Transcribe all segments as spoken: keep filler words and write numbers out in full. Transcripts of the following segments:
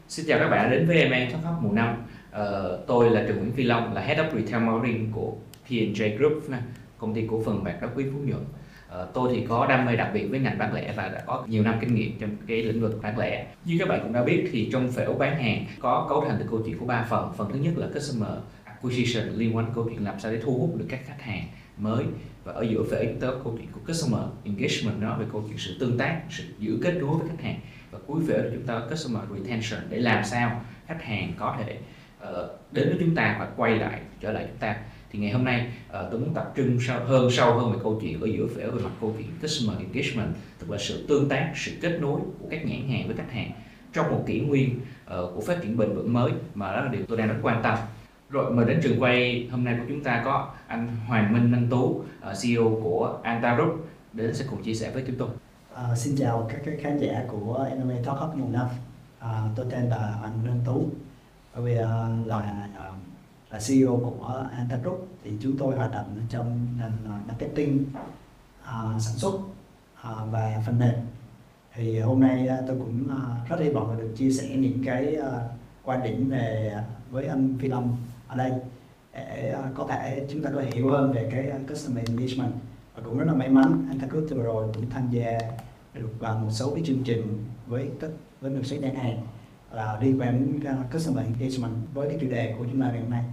Xin chào các bạn đã đến với em a Talk Hub mùa năm. Ờ, tôi là Trần Nguyễn Phi Long, là Head of Retail Marketing của pê and J Group, công ty cổ phần bạc đá quý Phú Nhuận. Ờ, tôi thì có đam mê đặc biệt với ngành bán lẻ và đã có nhiều năm kinh nghiệm trong cái lĩnh vực bán lẻ. Như các bạn cũng đã biết thì trong phễu bán hàng có cấu thành từ câu chuyện của ba phần. Phần thứ nhất là Customer Acquisition, liên quan đến câu chuyện làm sao để thu hút được các khách hàng mới, và ở giữa phễu chúng ta có câu chuyện của Customer Engagement, nói về câu chuyện sự tương tác, sự giữ kết nối với khách hàng, và cuối phễu chúng ta có Customer Retention, để làm sao khách hàng có thể uh, đến với chúng ta và quay lại trở lại chúng ta. Thì ngày hôm nay uh, tôi muốn tập trung sâu hơn sâu hơn về câu chuyện ở giữa phễu về mặt câu chuyện Customer Engagement, tức là sự tương tác, sự kết nối của các nhãn hàng với khách hàng trong một kỷ nguyên uh, của phát triển bền vững mới, mà đó là điều tôi đang rất quan tâm. Rồi mời đến trường quay hôm nay của chúng ta có anh Hoàng Minh Anh Tú, uh, xê e ô của Anta Group, đến sẽ cùng chia sẻ với chúng tôi. À, xin chào các, các khán giả của em a Talk Hub mùa năm. À, tôi tên là Hoàng Minh Anh Tú, bởi vì uh, là là xê e ô của Anta Group. Thì chúng tôi hoạt động trong nền marketing, uh, sản xuất uh, và phần mềm. Thì hôm nay uh, tôi cũng uh, rất hy vọng là được chia sẻ những cái uh, quan điểm về uh, với anh Phi Long ở đây, để uh, có thể chúng ta có thể hiểu hơn về cái uh, customer engagement. Và cũng rất là may mắn Anta Group vừa rồi cũng tham gia được vào một số cái chương trình với tất với một số nhãn hàng là liên quan đến uh, customer engagement với cái chủ đề của chúng ta ngày hôm nay.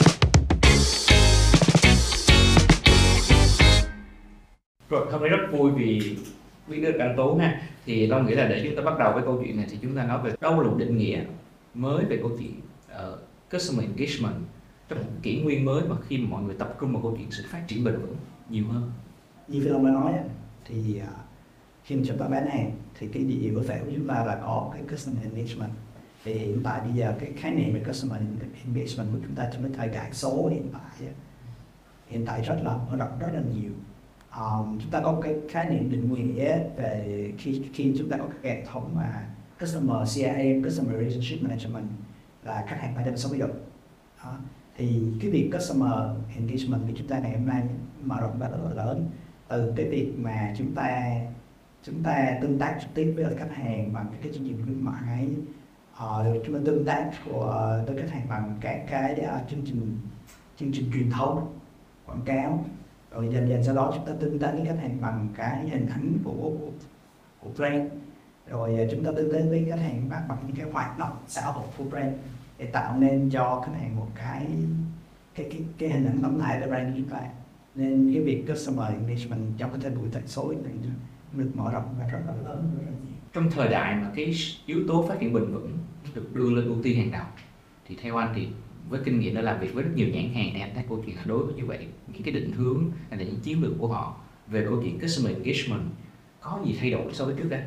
Rồi, hôm nay rất vui vì biết được anh Tú ha. Thì Long nghĩ là để chúng ta bắt đầu với câu chuyện này thì chúng ta nói về đâu là một định nghĩa mới về câu chuyện uh, customer engagement trong một kỷ nguyên mới, mà khi mà mọi người tập trung vào câu chuyện sự phát triển bền vững nhiều hơn. Như Phi Long đã nói thì uh, khi mà chúng ta bán hàng thì cái gì bữa phễu của chúng ta là có cái customer engagement. Thì hiện tại bây giờ cái khái niệm về customer engagement của chúng ta trong cái thời đại số hiện tại hiện tại rất là mở rộng rất là nhiều. Um, chúng ta có một cái khái niệm định nghĩa về khi khi chúng ta có cái hệ thống mà customer xê rờ em, customer relationship management, là khách hàng ba trăm sáu mươi độ. Đó. Thì cái việc customer engagement của chúng ta ngày hôm nay mở rộng rất là lớn, từ cái việc mà chúng ta chúng ta tương tác trực tiếp với khách hàng bằng cái chương trình khuyến mãi, uh, chúng ta tương tác của tới khách hàng bằng các cái uh, chương trình chương trình truyền thông, quảng cáo, rồi dần dần sau đó chúng ta tương tác với khách hàng bằng cái hình ảnh của của, của brand, rồi chúng ta tương tác với khách hàng bằng, bằng những cái hoạt động xã hội của brand, để tạo nên cho khách hàng một cái cái cái, cái hình ảnh tổng thể của brand của chúng ta. Nên cái việc customer engagement trong cái thời buổi thời số này được mở rộng và rất là lớn, rất là nhiều. Trong thời đại mà cái yếu tố phát triển bền vững được đưa lên ưu tiên hàng đầu, thì theo anh thì với kinh nghiệm đã làm việc với rất nhiều nhãn hàng, thì anh thấy câu chuyện đối với như vậy, những cái định hướng hay là những chiến lược của họ về câu chuyện customer engagement có gì thay đổi so với trước đây?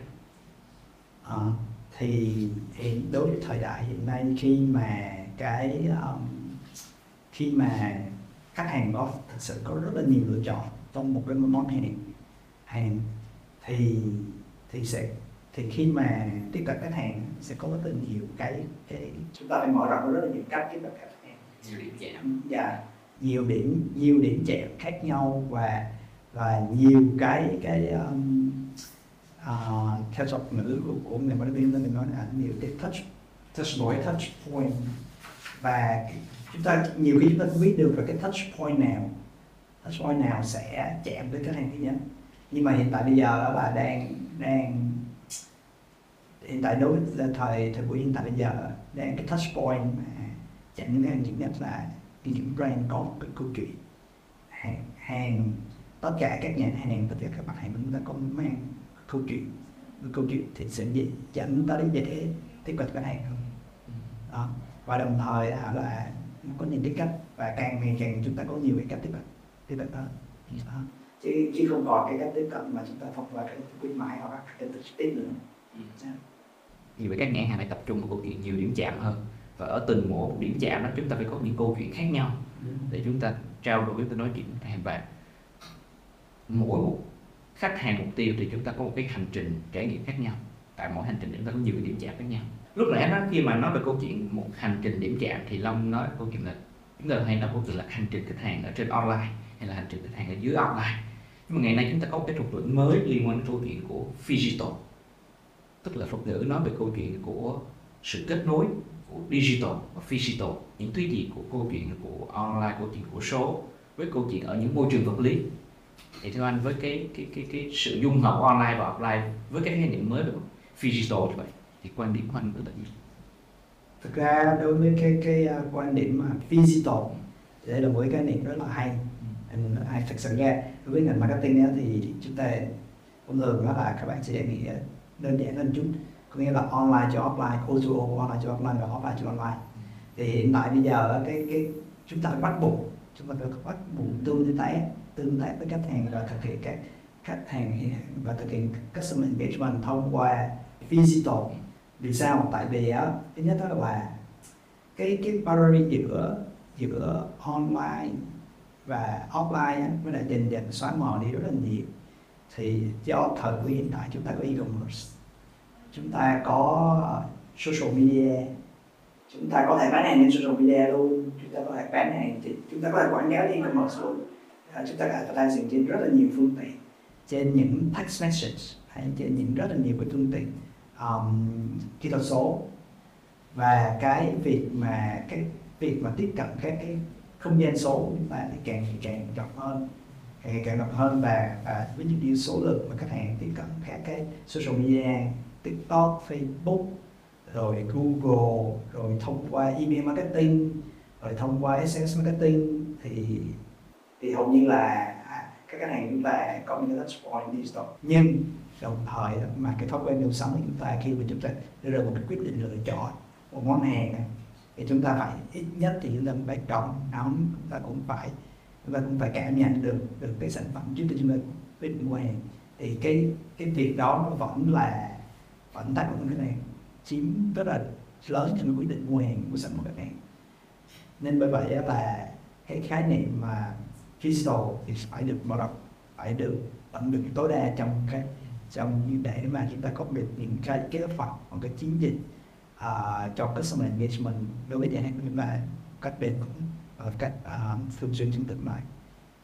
À, thì hiện đối với thời đại hiện nay, khi mà cái um, khi mà khách hàng có thực sự có rất là nhiều lựa chọn trong một cái món hàng hàng thì thì sẽ thì khi mà tiếp cận khách hàng sẽ có rất là nhiều cái cái chúng ta phải mở rộng rất là nhiều cách tiếp cận khách hàng, nhiều điểm chạm và nhiều điểm nhiều điểm chạm khác nhau, và và nhiều cái cái um, uh, theo thuật ngữ của, của người marketing nên mình nói là nhiều cái touch touch point touch point và chúng ta nhiều khi chúng ta không biết được là cái touch point nào touch point nào sẽ chạm tới khách hàng thứ nhất. Nhưng mà hiện tại bây giờ là đang đang hiện tại đối với thời thời buổi hiện tại bây giờ đang cái touch point mà chạm đến khách hàng thứ nhất là những brand có một cái câu chuyện hàng hàng tất cả các nhãn hàng, tất cả các mặt hàng chúng ta có mang câu chuyện, cái câu chuyện thì sẽ dẫn tới để tiếp cận khách hàng hơn. Đó. Và đồng thời là, là có những cái cách, và càng ngày càng chúng ta có nhiều cái cách tiếp cận tiếp cận hơn. Đó. Chứ, chứ không còn cái cách tiếp cận mà chúng ta thông qua cái khuyến mãi hoặc là cái trực tiếp nữa. Ừ. Vì vậy các nhãn hàng phải tập trung vào câu chuyện nhiều điểm chạm hơn, và ở từng mỗi một điểm chạm đó chúng ta phải có những câu chuyện khác nhau để chúng ta trao đổi, chúng ta nói chuyện với khách hàng. Và mỗi một khách hàng mục tiêu thì chúng ta có một cái hành trình trải nghiệm khác nhau. Tại mỗi hành trình chúng ta có nhiều cái điểm chạm khác nhau. Lúc nãy nói khi mà nói về câu chuyện một hành trình điểm chạm thì Long nói câu chuyện là chúng ta hay nói câu chuyện là hành trình khách hàng ở trên online hay là hành trình khách hàng ở dưới offline. Nhưng mà ngày nay chúng ta có một cái thuật ngữ mới liên quan đến câu chuyện của phygital, tức là thuật ngữ nói về câu chuyện của sự kết nối của digital và physical, những thứ gì của câu chuyện của online, câu chuyện của số với câu chuyện ở những môi trường vật lý. Thì theo anh, với cái cái cái cái sự dung hợp online và offline với cái khái niệm mới về physical như vậy, thì quan điểm của anh là gì? Thực ra đối với cái cái uh, quan điểm mà physical thì đây là một cái khái niệm rất là hay. Anh hay thực sự ra đối với ngành marketing ấy, thì chúng ta thông thường đó là các bạn sẽ nghĩ đơn giản hơn chút, có nghĩa là online cho offline, o to o, online cho offline và offline cho online. Thì hiện tại bây giờ cái cái chúng ta bắt buộc chúng ta phải bắt buộc tương tác tương tác với khách hàng và thực hiện các khách hàng và thực hiện customer engagement thông qua physical. Vì sao? Tại vì á, thứ nhất đó là cái cái boundary giữa giữa online và offline á, nó đã dần dần xóa mờ đi rất là nhiều. Thì do thời buổi hiện tại chúng ta có e-commerce, chúng ta có social media, chúng ta có thể bán hàng trên social media luôn, chúng ta có thể bán hàng, chúng ta có thể quảng cáo trên e-commerce luôn, chúng ta có thể advertising trên rất là nhiều phương tiện, trên những text message hay trên những rất là nhiều cái phương tiện um, kỹ thuật số. Và cái việc mà cái việc mà tiếp cận các cái không gian số của chúng ta thì càng càng rộng hơn, càng càng rộng hơn và, và ví dụ như số lượng mà khách hàng tiếp cận các cái social media, TikTok, Facebook, rồi Google, rồi thông qua email marketing, rồi thông qua ét em ét marketing thì thì hầu như là à, các khách hàng chúng ta có những touch point digital. Nhưng đồng thời mà cái thói quen mua sắm của chúng ta khi mà chúng ta đưa ra một cái quyết định lựa chọn một món hàng này, thì chúng ta phải ít nhất thì chúng ta phải cầm nắm, chúng ta cũng phải chúng ta cũng phải cảm nhận được được cái sản phẩm trước khi chúng ta quyết định mua hàng. Thì cái cái việc đó nó vẫn là vẫn tác động cái này chiếm rất là lớn trong quyết định mua hàng của sản phẩm khách hàng. Nên bởi vậy là cái khái niệm mà digital thì phải được mở rộng, phải được tận dụng tối đa trong cái trong để mà chúng ta có được những cái kế hoạch, một cái chiến dịch uh, cho customer engagement đối với nhà hàng của chúng ta cách bền vững và cách uh, thường xuyên trên tương lai.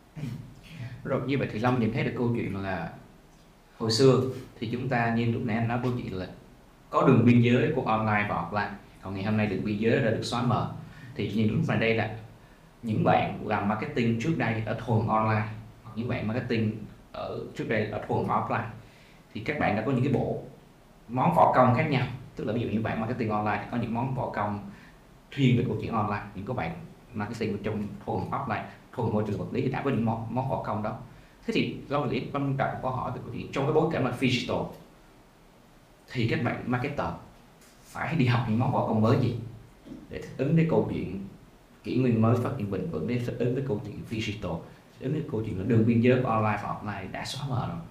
Rồi như vậy thì Long nhận thấy được câu chuyện là hồi xưa thì chúng ta như lúc nãy anh nói câu chuyện là có đường biên giới của online và offline, còn ngày hôm nay đường biên giới đã được xóa mờ. Thì nhìn lúc này đây là những bạn làm marketing trước đây ở thuần online, hoặc những bạn marketing ở trước đây ở thuần offline, thì các bạn đã có những cái bộ món võ công khác nhau. Tức là ví dụ như bạn marketing online thì có những món võ công chuyên về câu chuyện online, những các bạn marketing trong thuần offline, thuần môi trường vật lý thì đã có những món món võ công đó. Thế thì do lý tâm trạng câu hỏi về câu chuyện trong cái bối cảnh là digital thì các bạn marketer phải đi học những món võ công mới gì để thích ứng với câu chuyện kỷ nguyên mới phát triển bền vững, để thích ứng với câu chuyện digital, thích ứng với câu chuyện là đường biên giới của online và offline đã xóa mờ rồi.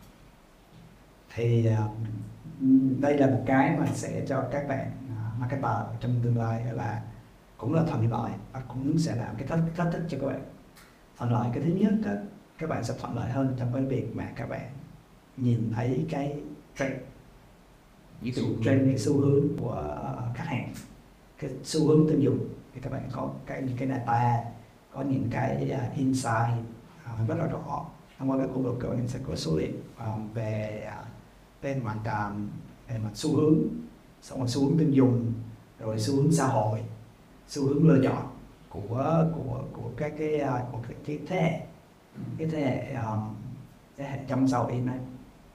Thì uh, đây là một cái mà sẽ cho các bạn uh, marketer trong tương lai là cũng là thuận lợi và cũng sẽ làm cái thách, thách thức cho các bạn. Thuận lợi cái thứ nhất đó, các bạn sẽ thuận lợi hơn trong cái việc mà các bạn nhìn thấy cái trend, xu, trend cái xu hướng của khách hàng, cái xu hướng tiêu dùng, thì các bạn có cái những cái data, có những cái uh, insight uh, rất là rõ. Thông qua các khu vực các bạn sẽ có số liệu uh, về uh, về mặt uh, về mặt xu hướng, xong rồi xu hướng tiêu dùng, rồi xu hướng xã hội, xu hướng lựa chọn của của của các cái uh, của cái, cái thế hệ cái thế hệ um, thế hệ trong sau hiện nay.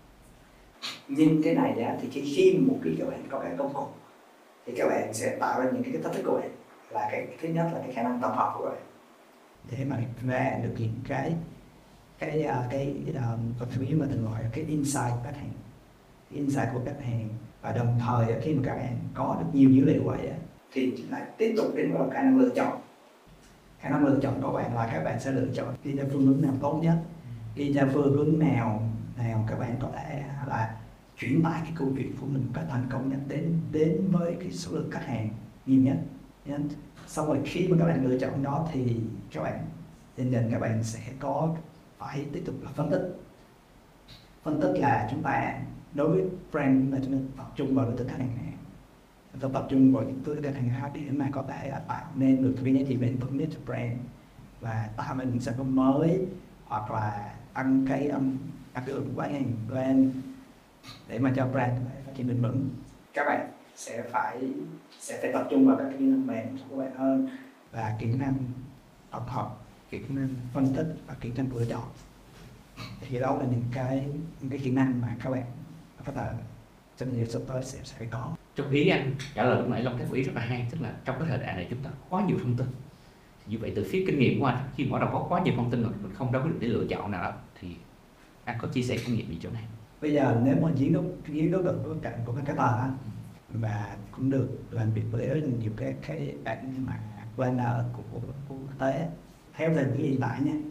Nhưng cái này á, thì khi, khi một khi các bạn có cái công cụ thì các bạn sẽ tạo ra những cái thách thức của bạn, là cái thứ nhất là cái khả năng tổng hợp của bạn để mà ra được những cái cái cái vật lý mà thường gọi là cái insight của khách hàng, cái insight của khách hàng. Và đồng thời khi mà các bạn có được nhiều dữ liệu vậy thì lại tiếp tục đến vào khả năng lựa chọn. Khả năng lựa chọn của bạn là các bạn sẽ lựa chọn đi theo phương hướng nào tốt nhất, đi theo phương hướng nào nào các bạn có thể là chuyển tải cái câu chuyện của mình một cách thành công nhất đến đến với cái số lượng khách hàng nhiều nhất. Nên xong rồi khi mà các bạn lựa chọn đó thì các bạn dần dần các bạn sẽ có phải tiếp tục là phân tích. Phân tích là chúng ta đối với brand là chúng ta tập trung vào đối tượng khách hàng này, chúng ta tập trung vào những đối tượng khách hàng khác để mà có thể tạo nên được cái giá trị bền vững nhất cho brand và tạo nên những sản phẩm mới, hoặc là tăng cái um, tăng cái lượng bán hàng brand để mà cho brand phát triển bền vững. Các bạn sẽ phải sẽ phải tập trung vào các kỹ năng mềm của các bạn hơn, và kỹ năng học học, kỹ năng phân tích và kỹ năng lựa chọn. Thì đó là những cái những cái kỹ năng mà các bạn có thể trong nhiều sắp tới sẽ sẽ phải có. Trong ý anh trả lời lúc nãy Long thấy một ý rất là hay, tức là trong cái thời đại này chúng ta có quá nhiều thông tin. Như vậy từ phía kinh nghiệm của anh, khi mở đầu có quá nhiều thông tin rồi mình không đâu có được để lựa chọn nào đó, thì anh có chia sẻ kinh nghiệm gì chỗ này? Bây giờ nếu mà dưới góc dưới góc độ của cạnh của cái tờ á, và cũng được làm việc với rất nhiều cái cái bạn mà planner của của quốc tế, theo thời điểm hiện tại nhé,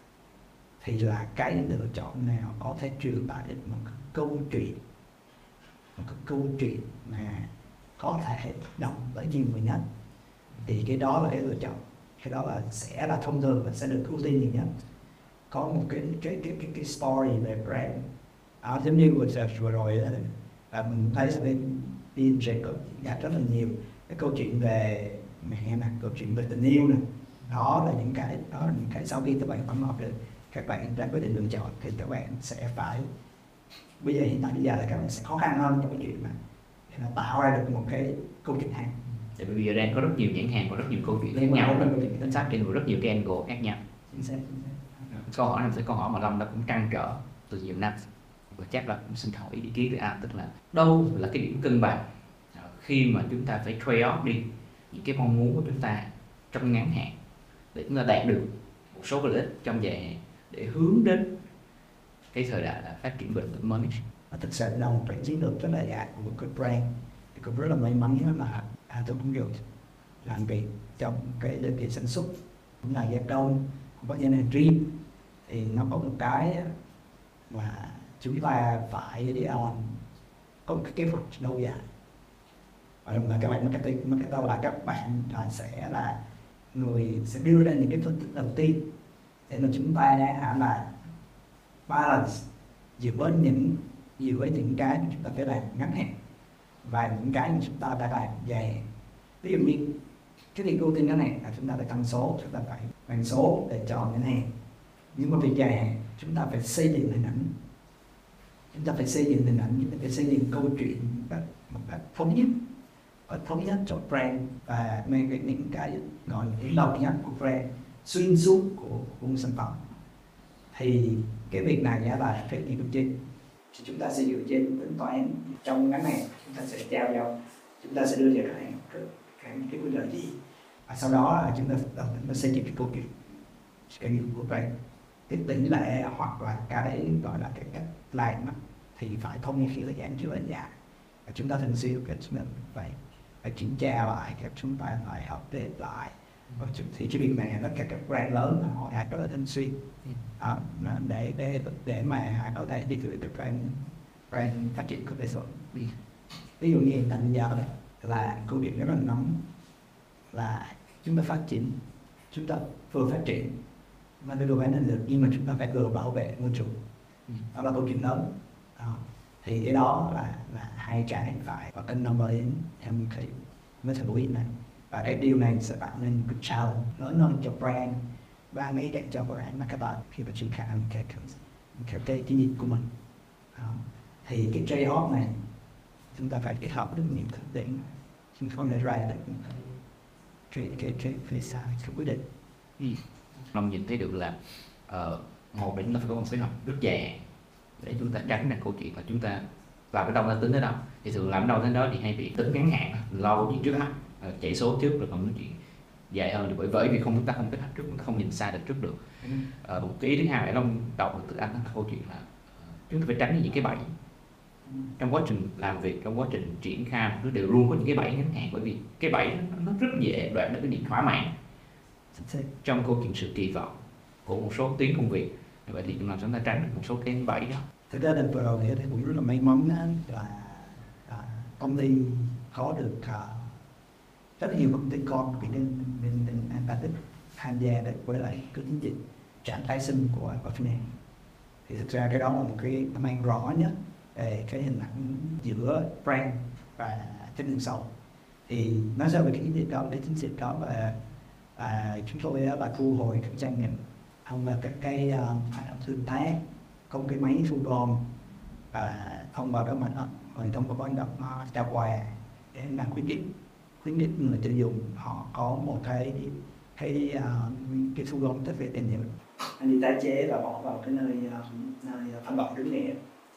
thì là cái lựa chọn nào có thể truyền tải được một cái câu chuyện, một cái câu chuyện mà có thể đọc bởi nhiều người nhất, thì cái đó là cái lựa chọn, cái đó là sẽ là thông thường và sẽ được ưu tiên nhiều nhất. Có một cái cái cái cái, cái story về brand, à, giống như vừa rồi vừa rồi đó, và mình thấy bên pê and gi có gặp rất là nhiều cái câu chuyện về mẹ nè, câu chuyện về tình yêu nè. Đó là những cái đó là những cái sau khi các bạn tổng hợp được, các bạn ra quyết định lựa chọn, thì các bạn sẽ phải, bây giờ hiện tại bây giờ là các bạn sẽ khó khăn hơn trong cái chuyện mà để mà tạo ra được một cái câu chuyện hay. Tại vì bây giờ đang có rất nhiều nhãn hàng và rất nhiều câu chuyện khác nhau, chính xác trên rất nhiều cái angle khác nhau. Chính xác. Câu hỏi này sẽ câu hỏi mà Long đã cũng trăn trở từ nhiều năm, và chắc là cũng xin hỏi ý kiến từ anh, tức là đâu là cái điểm cân bằng khi mà chúng ta phải trade off đi những cái mong muốn của chúng ta trong ngắn hạn để chúng ta đạt được một số cái lợi ích trong dài hạn để hướng đến cái thời đại là phát triển bền vững mới. Thực sự là một cái chiến lược rất là dài của một cái brand, thì cũng rất là may mắn là à, tôi cũng được làm việc trong cái đơn vị sản xuất cũng là gia công, cũng có doanh nghiệp riêng, thì nó có một cái mà chúng ta phải đi on có một cái kế hoạch lâu dài. Và là các bạn marketing, marketing là các bạn là sẽ là người sẽ đưa ra những cái phân tích đầu tiên để mà chúng ta đã là balance giữa những giữa những cái mà chúng ta phải làm ngắn hạn và những cái mà chúng ta đã làm dài hạn. Ví dụ như cái việc ưu tiên ngắn hạn là chúng ta phải tăng số, chúng ta phải tăng số để chọn ngắn hạn, nhưng mà việc dài hạn chúng ta phải xây dựng hình ảnh, chúng ta phải xây dựng hình ảnh, chúng ta phải xây dựng câu chuyện một cách một cách thống nhất, và thống nhất cho brand và mang cái những cái gọi là cái đầu nhất của brand xuyên suốt của, của một sản phẩm. Thì cái việc này là phải đi trên, thì chúng ta sẽ dựa trên tính toán trong ngắn hạn, chúng ta sẽ trao nhau, chúng ta sẽ đưa ra cái cái cái quy luật gì, và sau đó là chúng ta đầu chúng ta xây dựng cái câu chuyện cái nghiệp của brand, cái tỷ lệ hoặc là cái gọi là cái cách làm thì phải thông như khi thời gian chưa là dài, và chúng ta thường xuyên cái chúng ta phải phải kiểm tra lại, các chúng ta phải update lại. Thì cái việc này nó các các brand lớn họ đã rất là thường xuyên à, để để để mà có thể đi từ từ brand brand phát triển của Facebook. Ví dụ như hiện tại bây giờ này là câu chuyện rất là nóng là chúng ta phát triển, chúng ta vừa phát triển mà đưa đồ bán lên được, nhưng mà chúng ta phải vừa bảo vệ môi trường. Đó là câu chuyện lớn. Đó. Thì cái đó là là hai cái phải và cân đồng đến em thấy mới thử ý này, và cái điều này sẽ tạo nên một cái challenge lớn hơn cho brand và mấy cái cho brand mà các bạn khi mà triển khai cái cái cái chiến dịch của mình. Đó. Thì cái trade off này chúng ta phải kết hợp với những thực tiễn, chúng không thể ra được cái cái cái cái sai cái quyết định. Long nhìn thấy được là uh, một là chúng ta phải có một kế hoạch rất dài để chúng ta tránh được câu chuyện là chúng ta làm cái đâu ta tính tới đâu, thì thường làm đâu đến đó thì hay bị tính ngắn hạn, lâu chuyện trước mắt, uh, chạy số trước rồi còn nói chuyện dài hơn, thì bởi bởi vì không chúng ta không kết hợp trước, chúng ta không nhìn xa được trước được. Uh, một cái ý thứ hai là Long đọc được từ anh là câu chuyện là uh, chúng ta phải tránh những cái bẫy trong quá trình làm việc, trong quá trình triển khai, nó đều luôn có những cái bẫy ngắn hạn, bởi vì cái bẫy nó, nó rất dễ đoạt được cái điểm thỏa mãn trong câu chuyện sự kỳ vọng của một số tuyến công việc. Vậy thì làm chúng ta tránh được một số cái bẫy đó. Thực ra đợt vừa rồi thì cũng rất là may mắn là à, công ty có được à, rất nhiều công ty con của bên bên bên Empathic tham gia để với lại cái chiến dịch trạng tái sinh của của Finance. Thì thực ra cái đó là một cái mang rõ nhất về cái hình ảnh giữa brand và chất lượng sau. Thì nói sao về cái chiến dịch đó, cái chiến dịch đó và à, chúng tôi là thu hồi các trang nhận thông qua các cái hoạt động tương tác, không cái máy thu gom và thông qua các hoạt động, rồi thông qua hoạt động trao quà, để làm khuyến khích khuyến khích người tiêu dùng họ có một cái cái uh, cái thu gom chất về tiền hiệu, anh đi tái chế và bỏ vào cái nơi uh, nơi phân loại đúng nghĩa.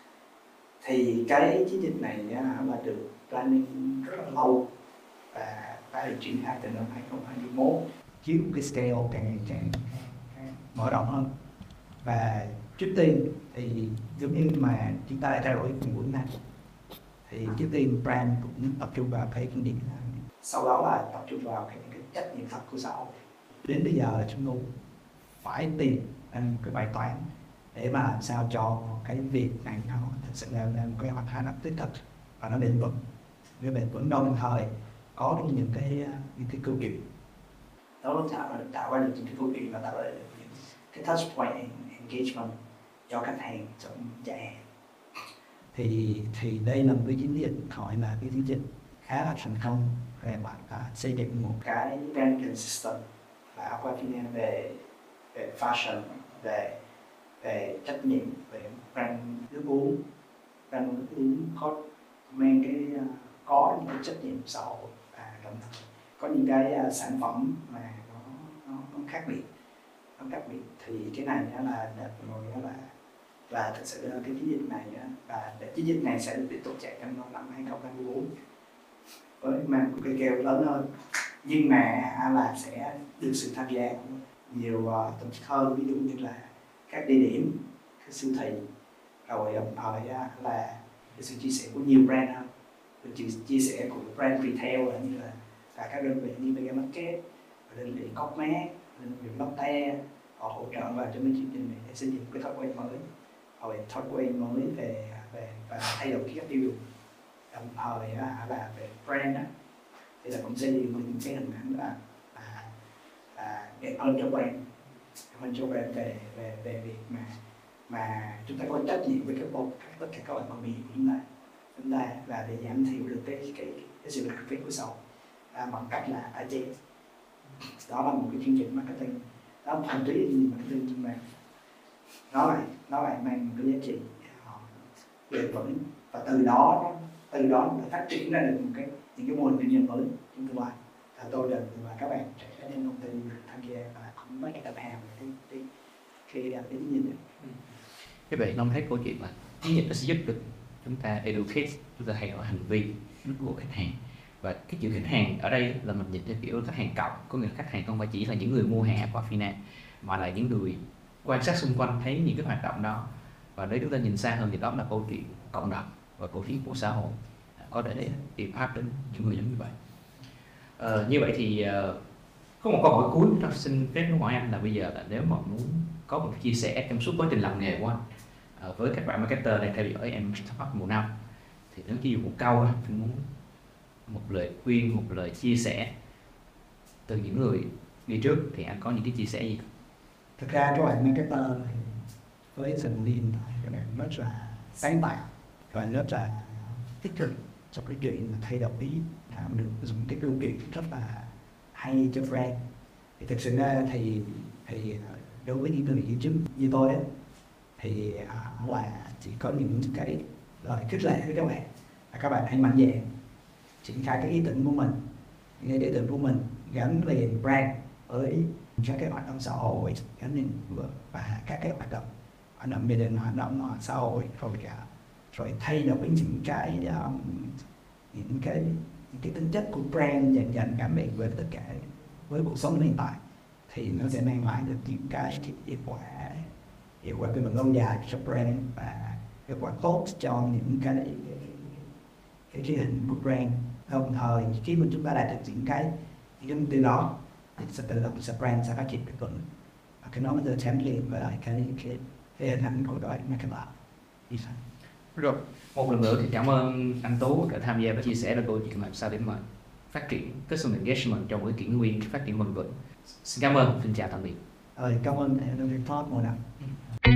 Thì cái chiến dịch này uh, là được planning rất là lâu và đã được triển khai từ năm hai không hai mốt, chiếu cái scale càng càng mở rộng hơn. Và trước tiên thì giống như mà chúng ta đã trao đổi cùng buổi nay, thì trước tiên brand cũng tập trung vào cái kinh nghiệm, sau đó là tập trung vào cái, cái trách nhiệm thật của xã hội. Đến bây giờ là chúng tôi phải tìm anh cái bài toán để mà làm sao cho cái việc này nó thật sự là một cái hoạt hành tích thực và nó bền vững, cái bền vững đồng thời có được những cái những cái câu chuyện đó, tạo ra tạo ra được những cái câu chuyện và tạo ra được những cái touch point engagement cho khách hàng trong dài hạn. Thì thì đây là một cái chiến dịch gọi là cái chiến dịch khá là thành công về mặt à, xây dựng một cái brand consistent là Aquafina về về fashion, về về trách nhiệm, về brand nước uống, brand nước uống có mang cái uh, có những cái trách nhiệm xã hội và đồng thời có những cái uh, sản phẩm mà nó, nó nó khác biệt, nó khác biệt thì cái này đó là đợt rồi đó là và thực sự là cái chiến dịch này đó, và chiến dịch này sẽ được tiếp tục chạy trong năm hai không hai tư với mang một cái kèo lớn hơn, nhưng mà là sẽ được sự tham gia của nhiều uh, tổ chức hơn, ví dụ như là các địa điểm, các siêu thị, rồi đồng thời uh, là sự chia sẻ của nhiều brand hơn, được chia sẻ của brand retail như là và các đơn vị như Mega Market, đơn vị Copmart, đơn vị Lotte, họ hỗ trợ vào trong cái chương trình này để xây dựng cái thói quen mới, rồi thói quen mới về về và thay đổi cái tiêu dùng, đồng thời uh, là về brand đó, thì là cũng xây dựng những cái hình ảnh là là là đẹp hơn cho brand, đẹp hơn cho brand về về về việc mà mà chúng ta có trách nhiệm với các bộ tất cả các bạn bao bì của chúng ta chúng ta là để giảm thiểu được cái cái cái sự lãng phí của xã hội à, bằng cách là ai ti. Đó là một cái chương trình marketing, đó là thuần túy là marketing, nhưng mà nó lại nó lại mang một cái giá trị bền vững và từ đó nó từ đó nó phát triển ra được một cái những cái mô hình kinh doanh mới trong tương lai. Là tôi định và các bạn trẻ trên công ty tham gia và cũng mấy cái tập hàng cái cái khi cái chiến dịch này. Các bạn không thấy câu chuyện là chiến dịch nó sẽ giúp được chúng ta educate, chúng ta thay đổi hành vi của khách hàng, và cái chữ khách hàng ở đây là mình nhìn theo kiểu khách hàng cộng, có nghĩa là khách hàng không phải chỉ là những người mua hàng Aquafina mà là những người quan sát xung quanh thấy những cái hoạt động đó, và nếu chúng ta nhìn xa hơn thì đó là câu chuyện cộng đồng và câu chuyện của xã hội có thể impact đến những người giống như vậy. Ờ, như vậy thì uh, có một câu hỏi cuối tôi xin phép hỏi anh là bây giờ là nếu mà muốn có một chia sẻ trong suốt quá trình làm nghề của anh uh, với các bạn marketer đang theo dõi em Startup mùa năm, thì nếu chỉ dùng một câu anh muốn một lời khuyên, một lời chia sẻ từ những người đi trước thì anh có những cái chia sẻ gì? Thực ra các bạn marketer với sự liên các bạn rất là sáng tạo, các bạn rất là tích cực trong cái chuyện mà thay đổi ý, tạo được dùng cái câu chuyện rất là hay cho brand. Thì thực sự ra thì thì đối với những người như trước như tôi ấy, thì à, là chỉ có những cái lời khích lệ với các bạn là các bạn hãy mạnh dạn triển khai cái ý tưởng của mình, những cái ý tưởng của mình gắn liền brand với các cái hoạt động xã hội gắn liền và các cái hoạt động hoạt động về định hoạt động xã hội rồi cả rồi thay đổi những cái um, những cái những cái tính chất của brand dần dần gắn liền với tất cả với cuộc sống hiện tại, thì nó sẽ mang lại được những cái hiệu quả hiệu quả về mặt lâu dài cho brand và hiệu quả tốt cho những cái cái cái hình của brand. Đồng thời khi mà chúng ta đạt được những cái những cái từ đó thì sẽ tự động sẽ brand sẽ phát triển bền vững và cái nó mới được gắn liền với lại cái cái cái hình ảnh của đội marketer. Rồi, một lần nữa thì cảm ơn anh Tú đã tham gia và chia sẻ về câu chuyện làm sao để mà phát triển customer engagement trong cái kỷ nguyên phát triển bền vững. Xin cảm ơn, xin chào tạm biệt. Rồi, cảm ơn Talk một năm.